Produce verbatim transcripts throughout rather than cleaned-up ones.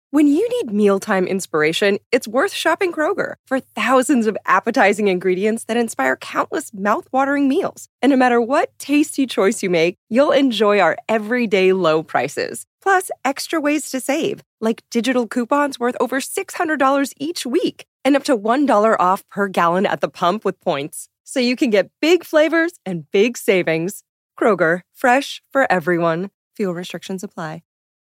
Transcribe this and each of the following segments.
When you need mealtime inspiration, it's worth shopping Kroger for thousands of appetizing ingredients that inspire countless mouth-watering meals. And no matter what tasty choice you make, you'll enjoy our everyday low prices. Plus, extra ways to save, like digital coupons worth over six hundred dollars each week and up to one dollar off per gallon at the pump with points. So you can get big flavors and big savings. Kroger, fresh for everyone. Fuel restrictions apply.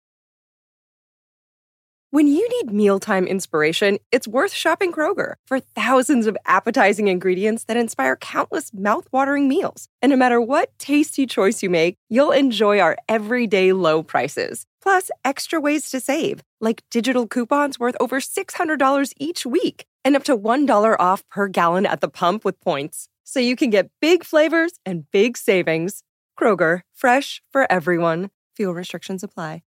When you need mealtime inspiration, it's worth shopping Kroger for thousands of appetizing ingredients that inspire countless mouth-watering meals. And no matter what tasty choice you make, you'll enjoy our everyday low prices. Plus, extra ways to save, like digital coupons worth over six hundred dollars each week and up to one dollar off per gallon at the pump with points. So you can get big flavors and big savings. Kroger, fresh for everyone. Fuel restrictions apply.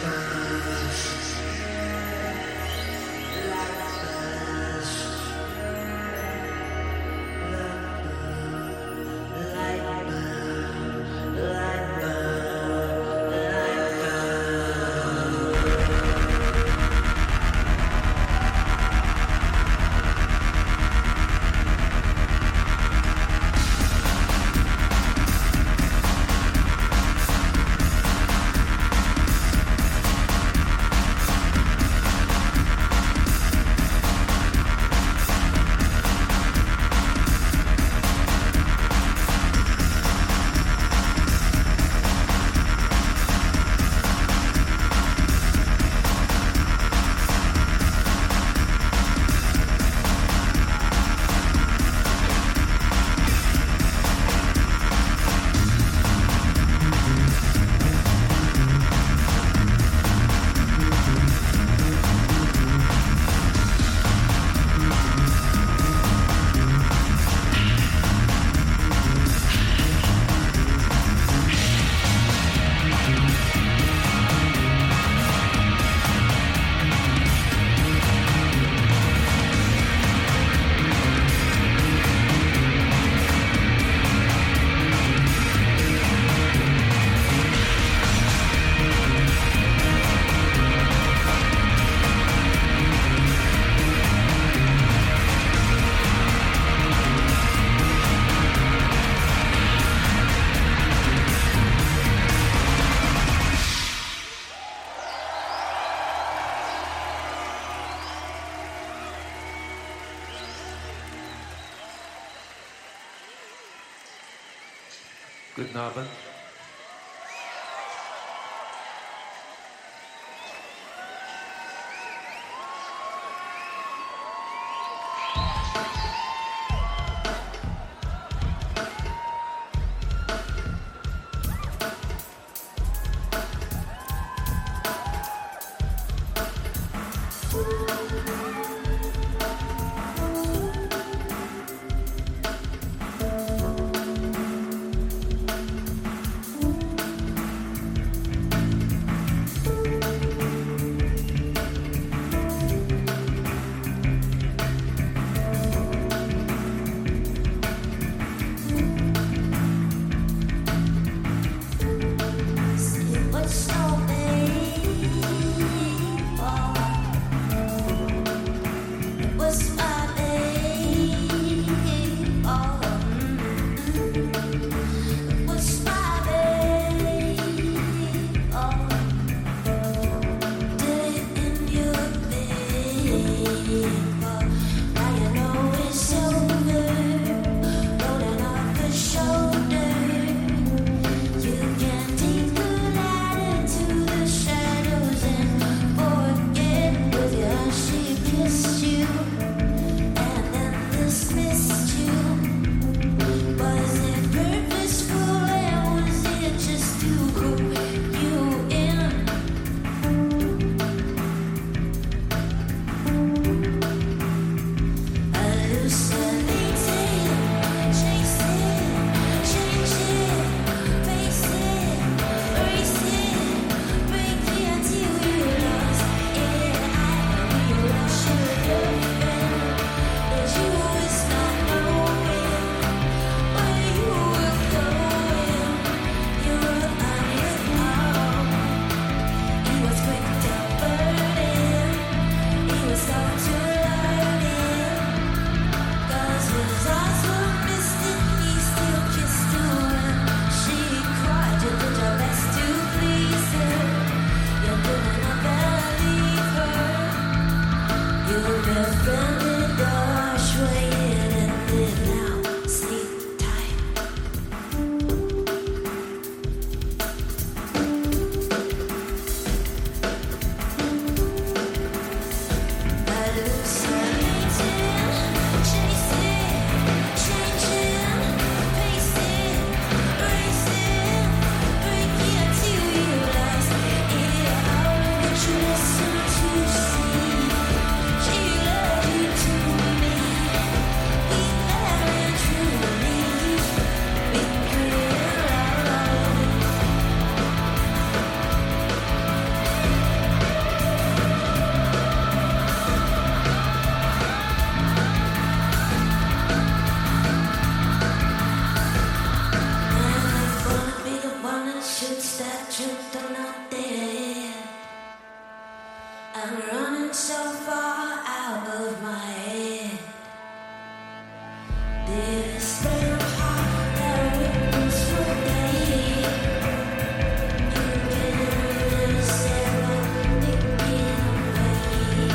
Guten Abend. shoots that truth on out there. I'm running so far out of my head. Did a spring of heart that ripples through the day. You can understand what thinking away,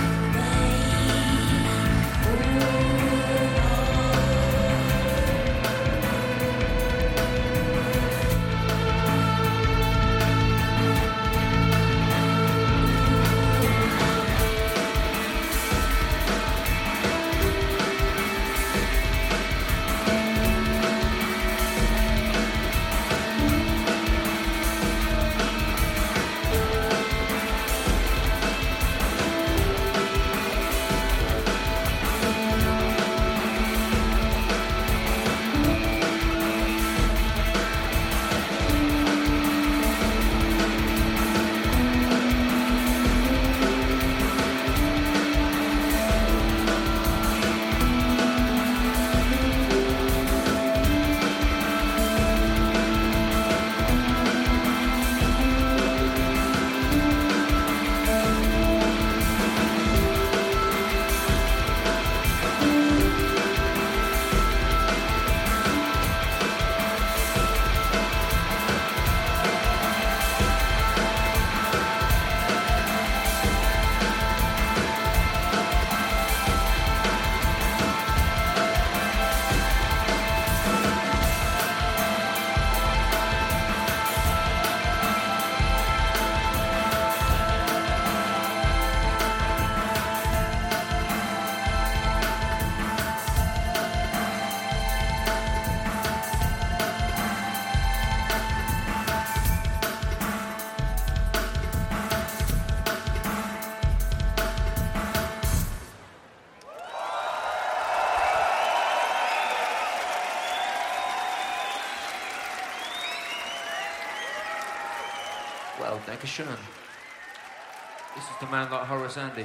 Well, Dankeschön. This is the man like Horace Andy.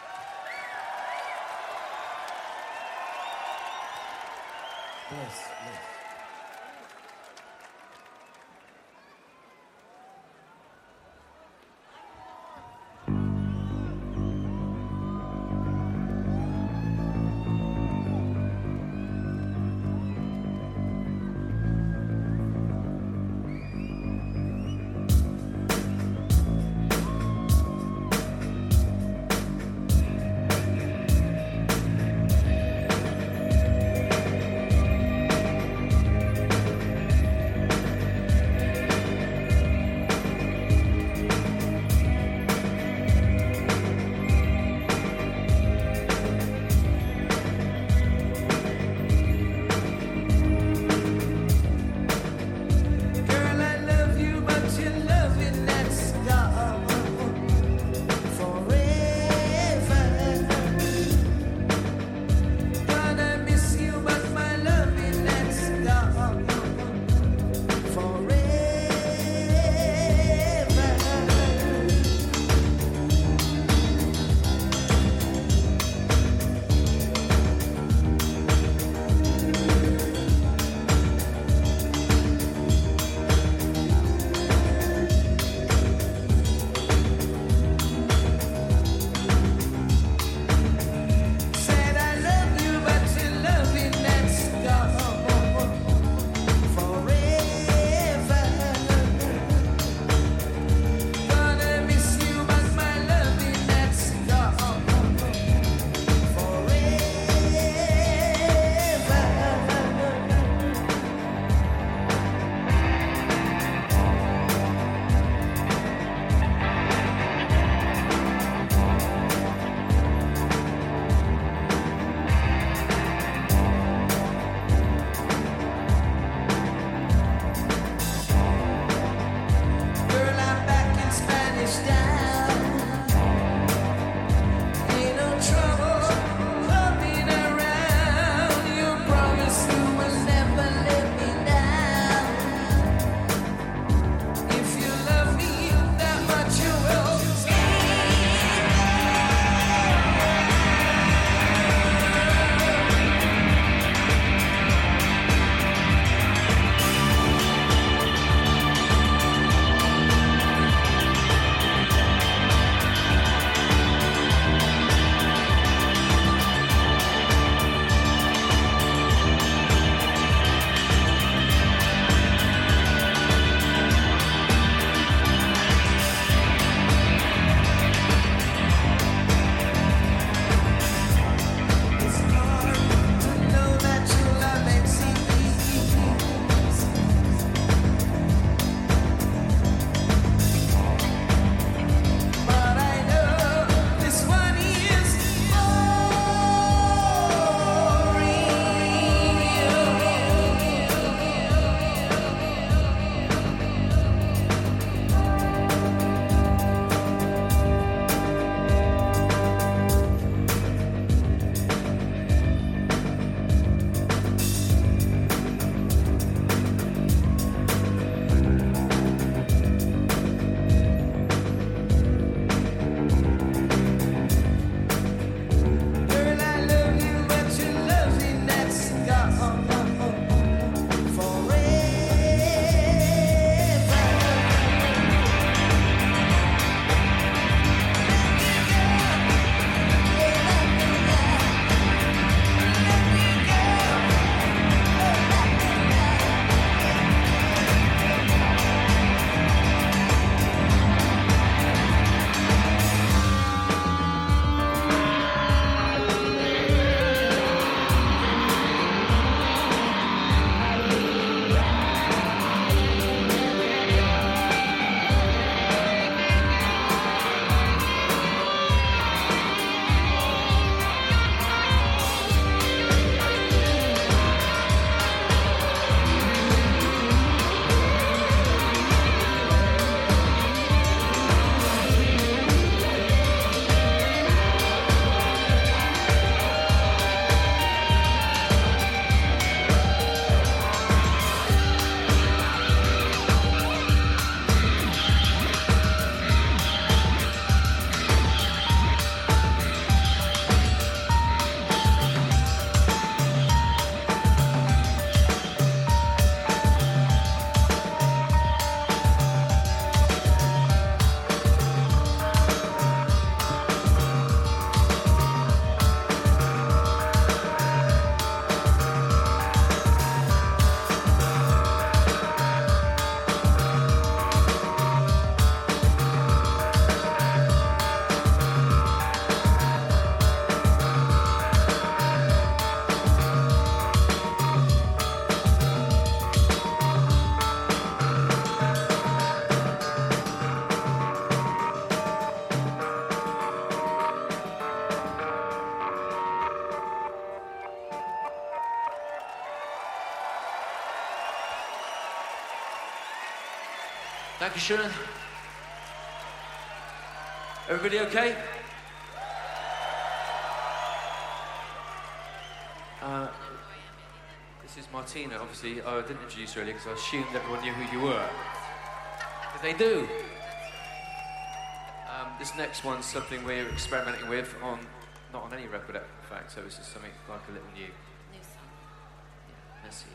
Yes, yes. Dankeschön. Everybody okay? Uh, this is Martina, obviously. Oh, I didn't introduce you earlier because I assumed everyone knew who you were. Because they do. Um, this next one's something we're experimenting with on, not on any record, in fact, so this is something like a little new. New song. Yeah, messy.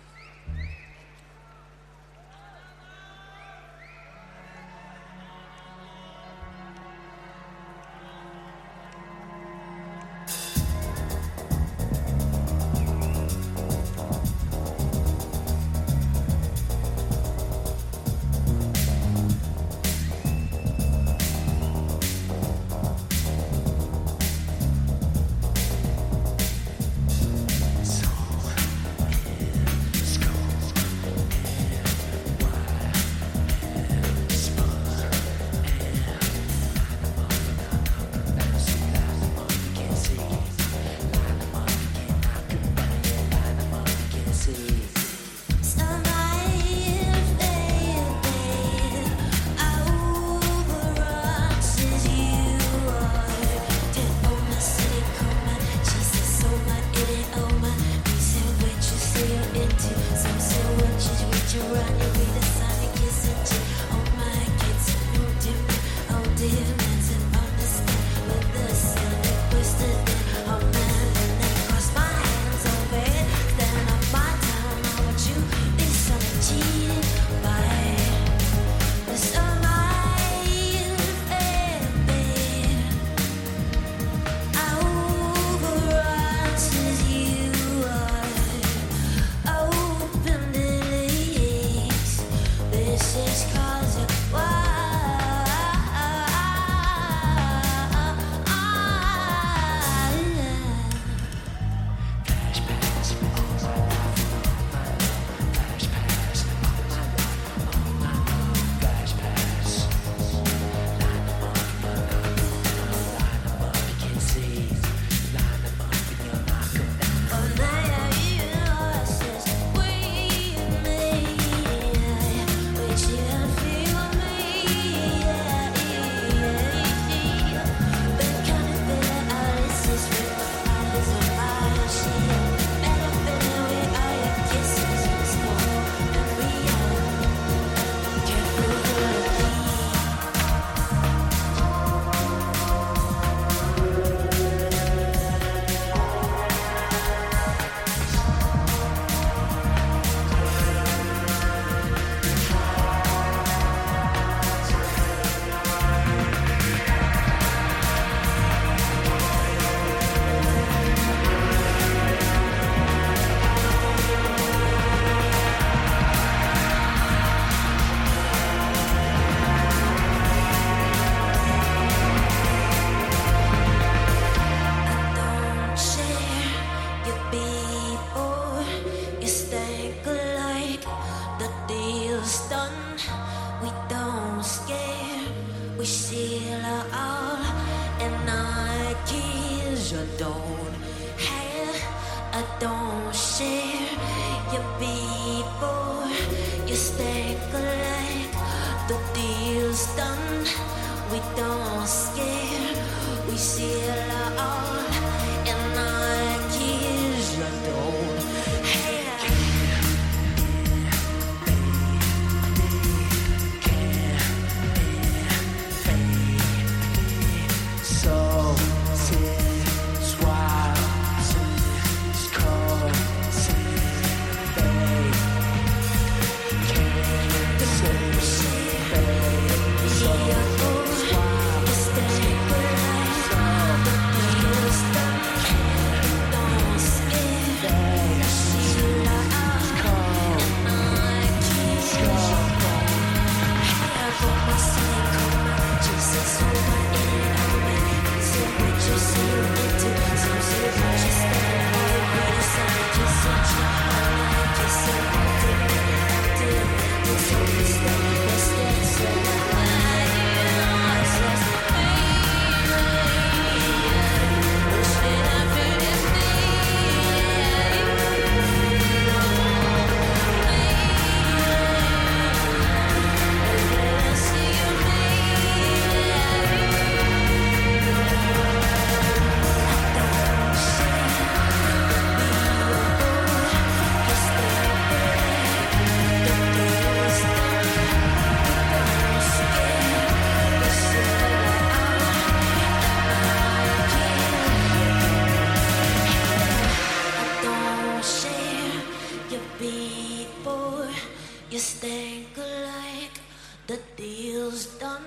done.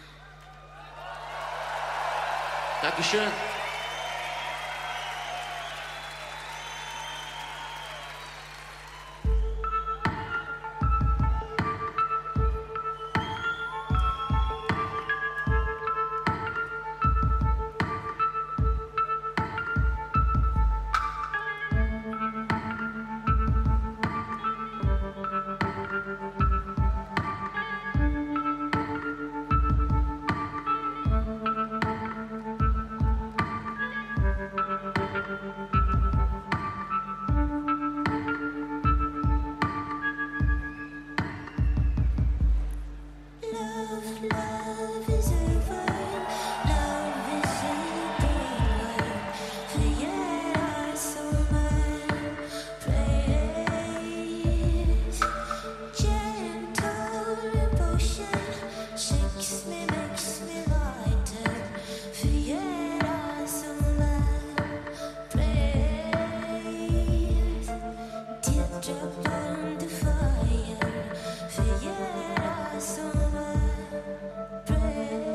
Dankeschön. Love, love is over. Love is eating. Forget our summer praise. Gentle devotion shakes me, makes me lighter. Forget our summer praise. Teardrop on the fire. Forget our summer praise.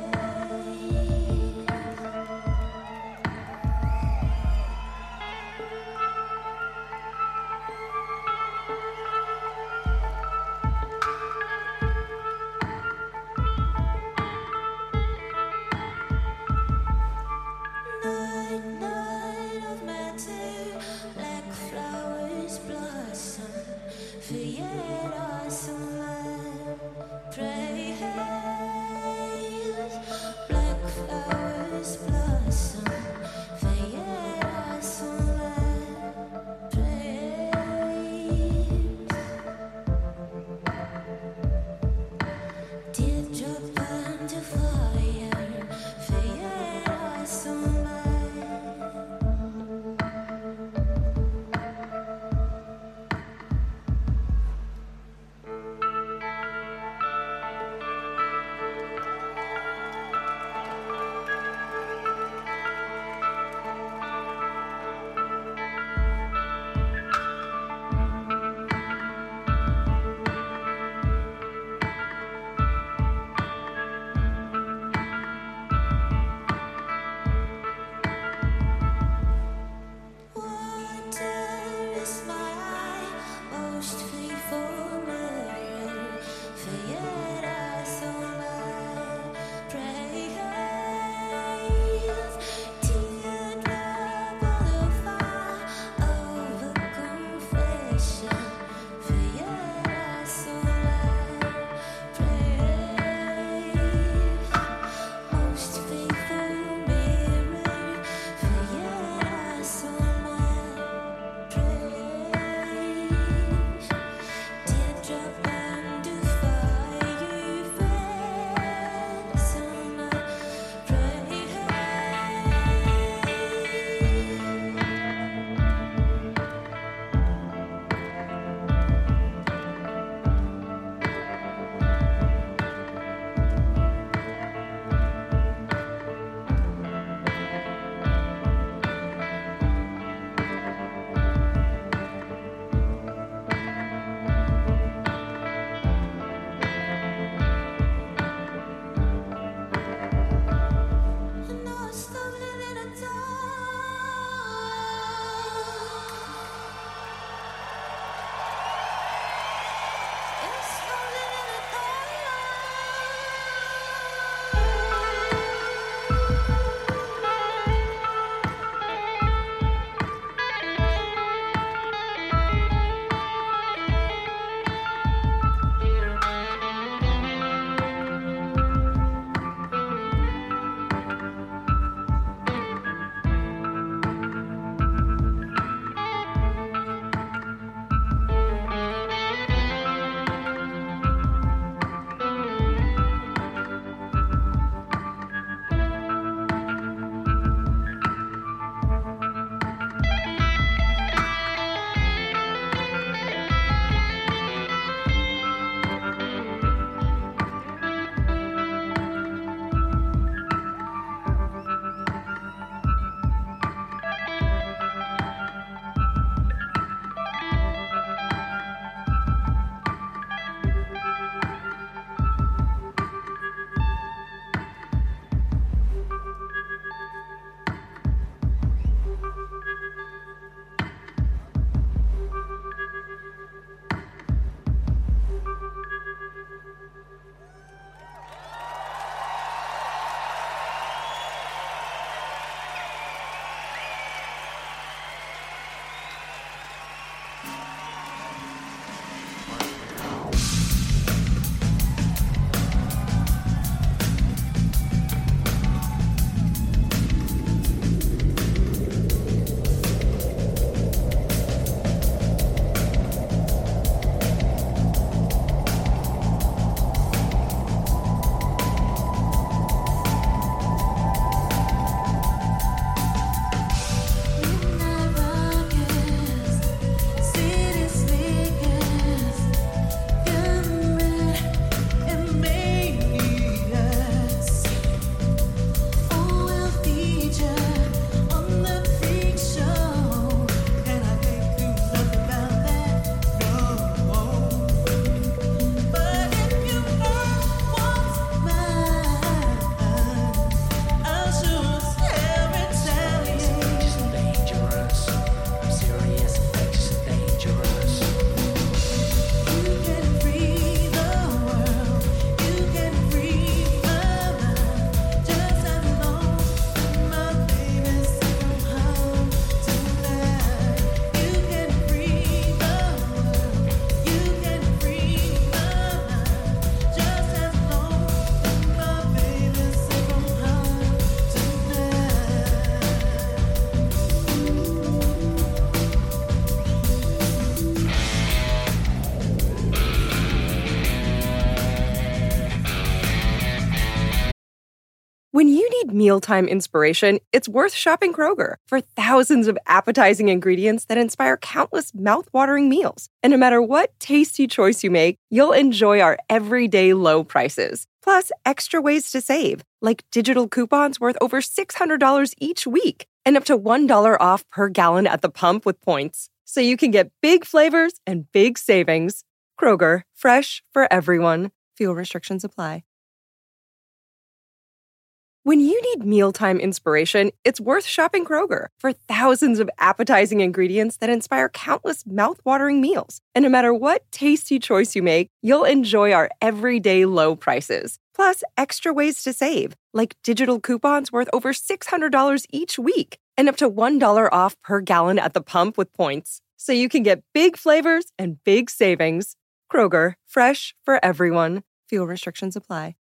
When you need mealtime inspiration, it's worth shopping Kroger for thousands of appetizing ingredients that inspire countless mouth-watering meals. And no matter what tasty choice you make, you'll enjoy our everyday low prices. Plus, extra ways to save, like digital coupons worth over six hundred dollars each week and up to one dollar off per gallon at the pump with points. So you can get big flavors and big savings. Kroger, fresh for everyone. Fuel restrictions apply. When you need mealtime inspiration, it's worth shopping Kroger for thousands of appetizing ingredients that inspire countless mouth-watering meals. And no matter what tasty choice you make, you'll enjoy our everyday low prices. Plus, extra ways to save, like digital coupons worth over six hundred dollars each week and up to one dollar off per gallon at the pump with points. So you can get big flavors and big savings. Kroger, fresh for everyone. Fuel restrictions apply.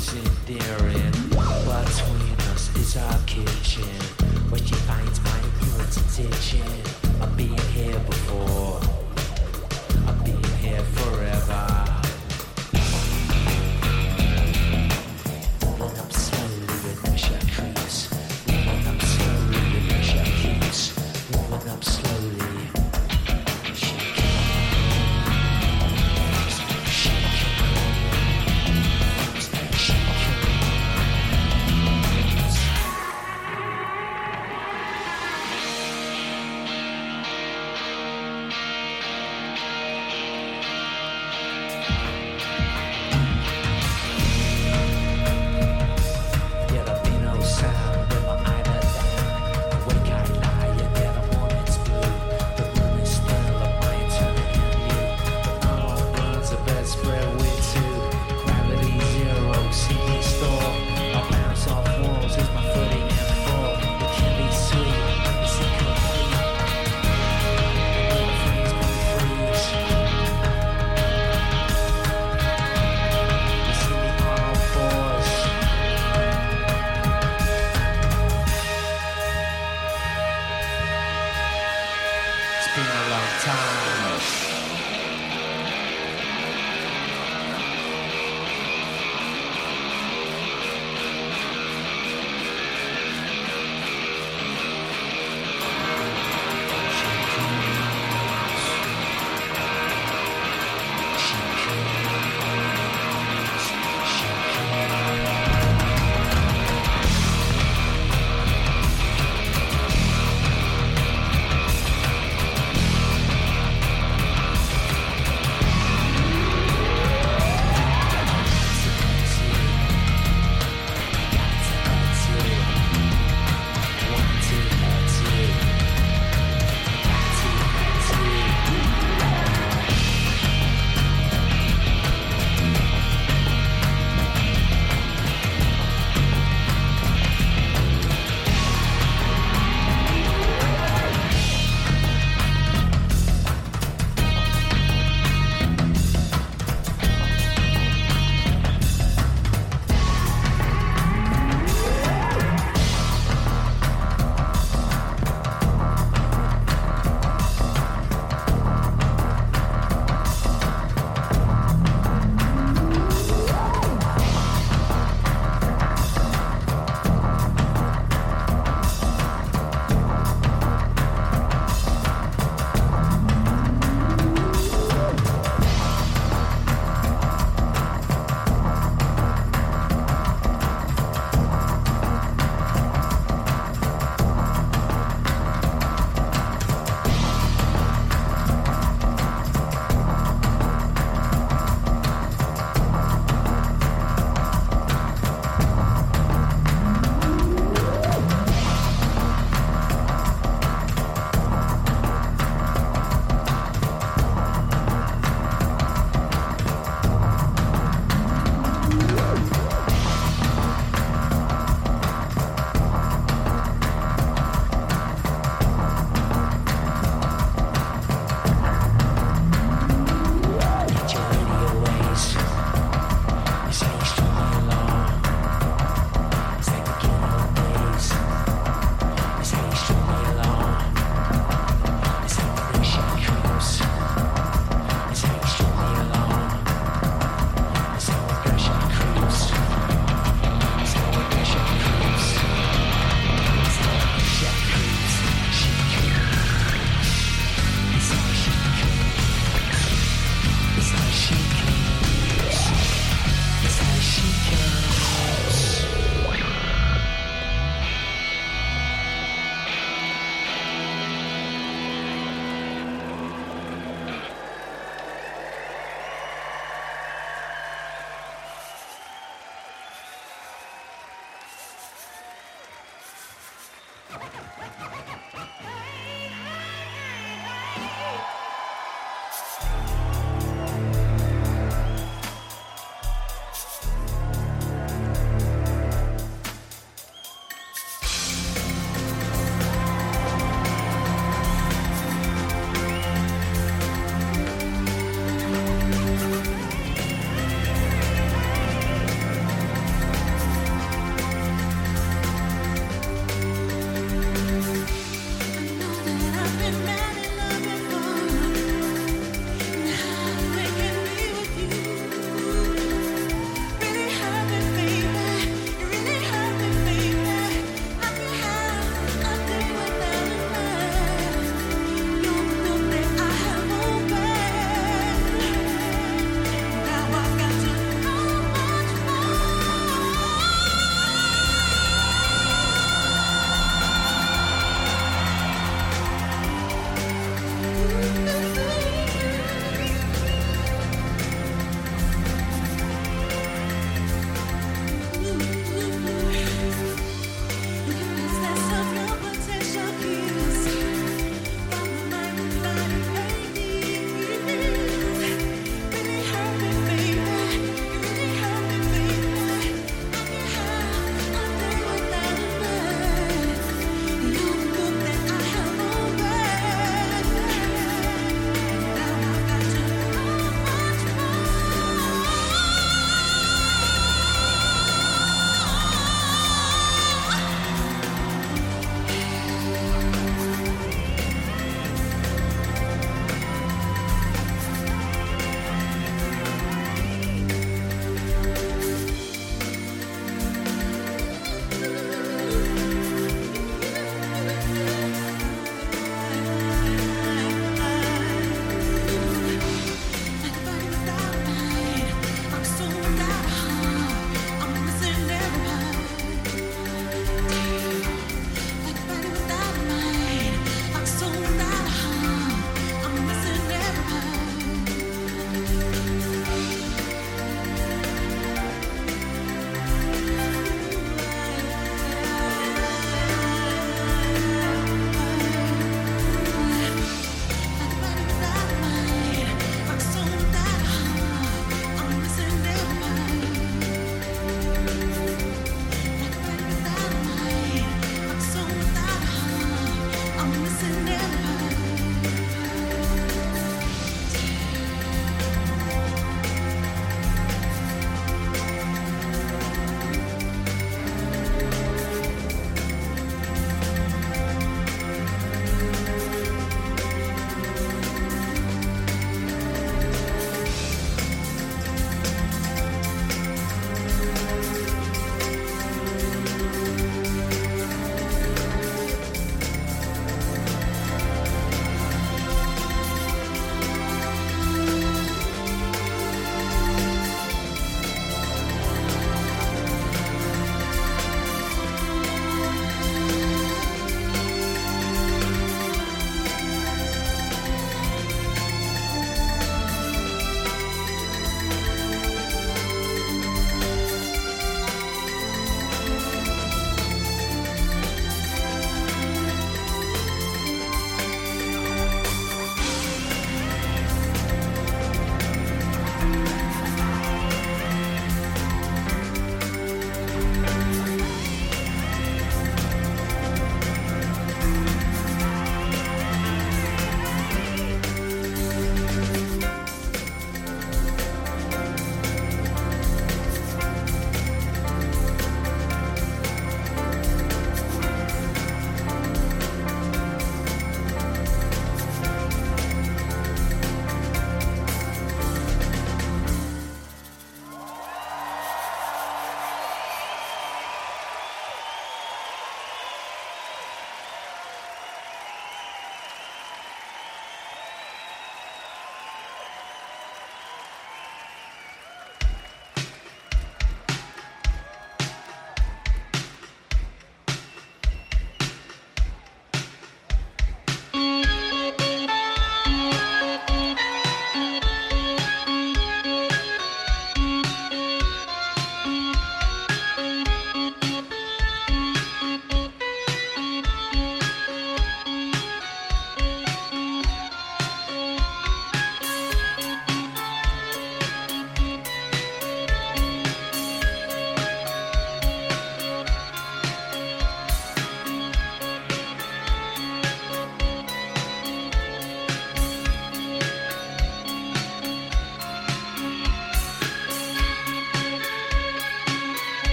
is endearing. Between us is our kitchen. When she finds my appearance attention, I've been here before. I've been here forever. Moving up slowly with pressure creeps. Moving up slowly with pressure keeps. Moving up slowly. Shake. Shake. Shake.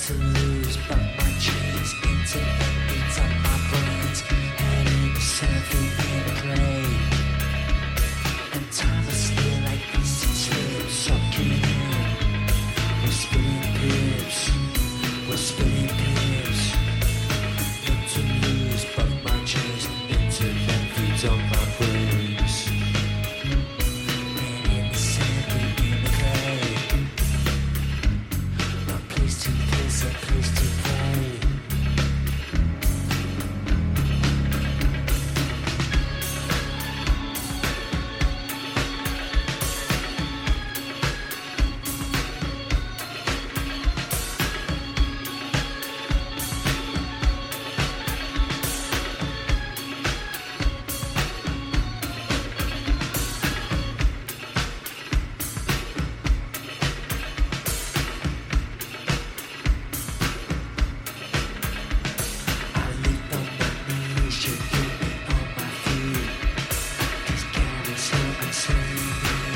to lose, but my dreams into beats on my brains, heading surfing in the clay. And time is still like easy trips, sucking in. We're spinning pips, we're spinning pips. Not to lose, but my dreams into beats on my brains. And in the sand, we in the clay. A place to piss, a place to play. I lift on my knees, you get me on my feet. 'Cause God is here concerning me.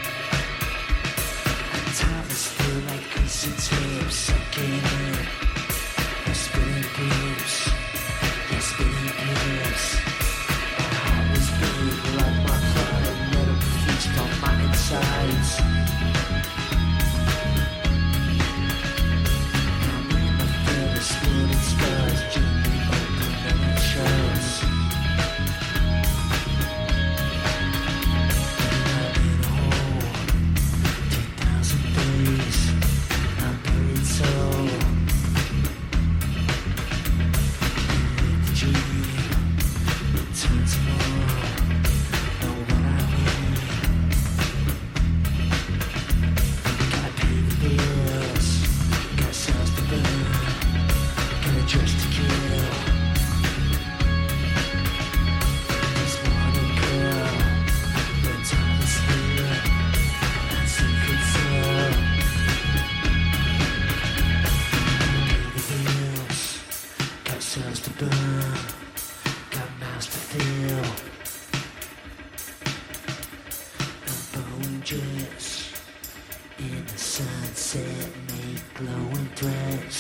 And time is still like greasy tips, sucking in. You're spinning pips, you're spinning pips. My heart is big like my blood, and let it feast on my insides. I'm in the field of spinning stars, gently open and it shows. I'm in a hole, two thousand days, I'm buried so. And with the dream, it turns more, know what I mean. Gotta pay the bills, got cells to burn, got a dress to kill. This morning girl, the time is here, and secrets are. Pay the bills, got cells to burn, got mouths to fill. A bone dress in the sunset, make glowing threats.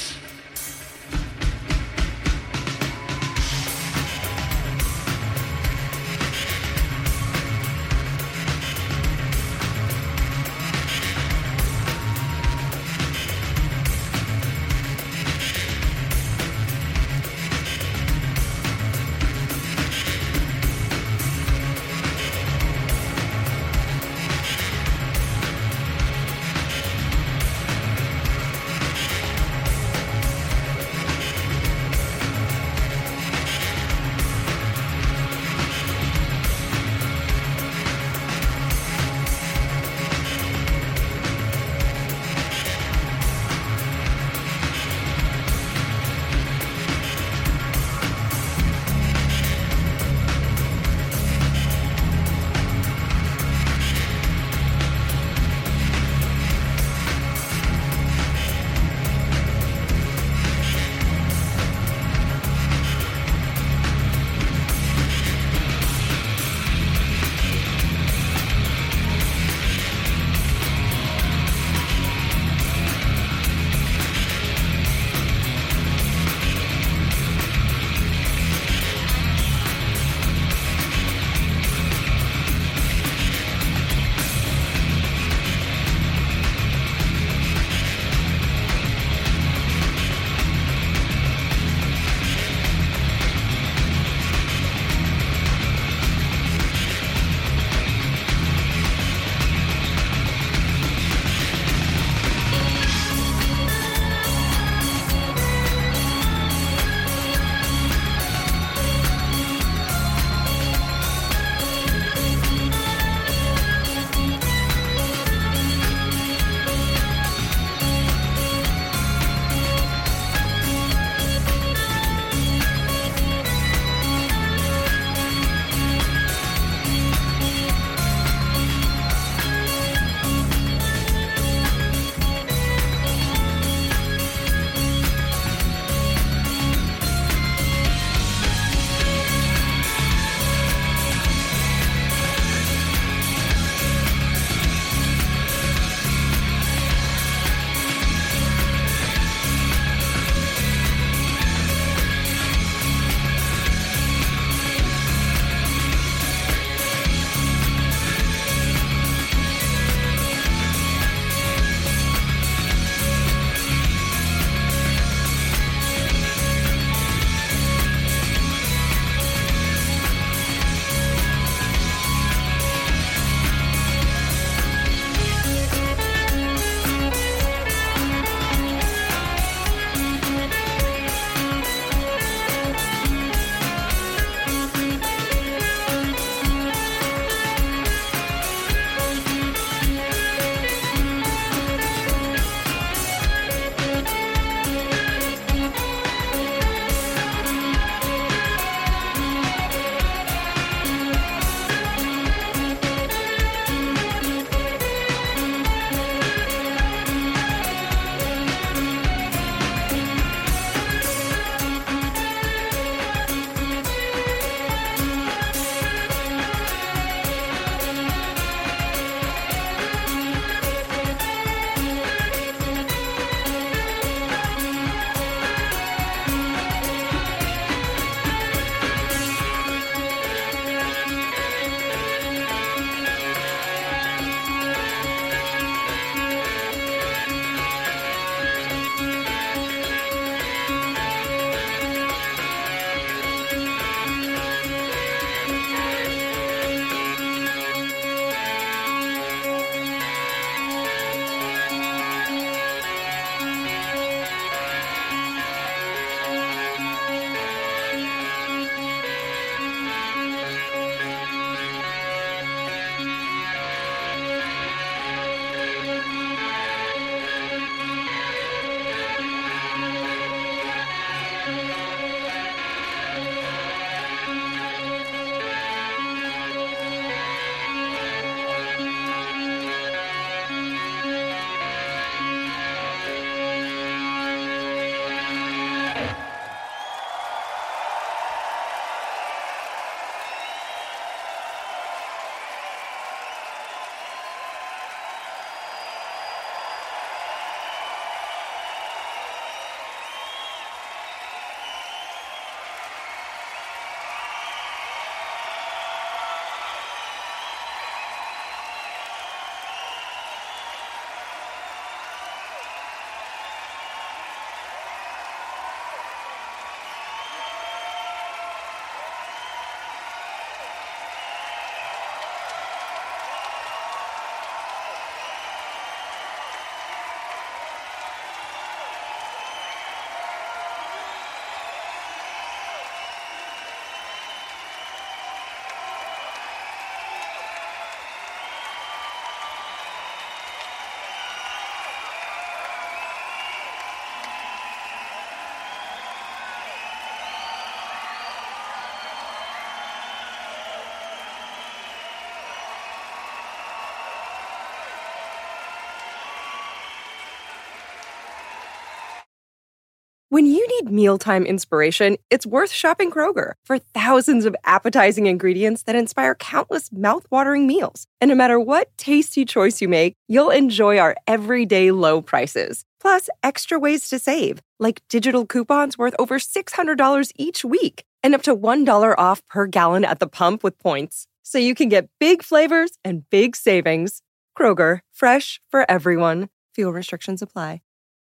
When you need mealtime inspiration, it's worth shopping Kroger for thousands of appetizing ingredients that inspire countless mouthwatering meals. And no matter what tasty choice you make, you'll enjoy our everyday low prices. Plus, extra ways to save, like digital coupons worth over six hundred dollars each week and up to one dollar off per gallon at the pump with points. So you can get big flavors and big savings. Kroger, fresh for everyone. Fuel restrictions apply.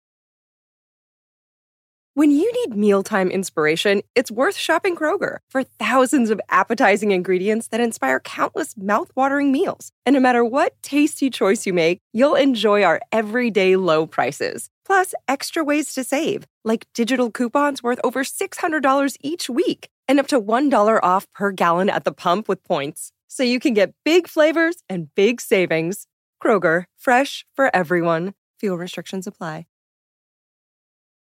When you need mealtime inspiration, it's worth shopping Kroger for thousands of appetizing ingredients that inspire countless mouthwatering meals. And no matter what tasty choice you make, you'll enjoy our everyday low prices. Plus, extra ways to save, like digital coupons worth over six hundred dollars each week and up to one dollar off per gallon at the pump with points. So you can get big flavors and big savings. Kroger, fresh for everyone. Fuel restrictions apply.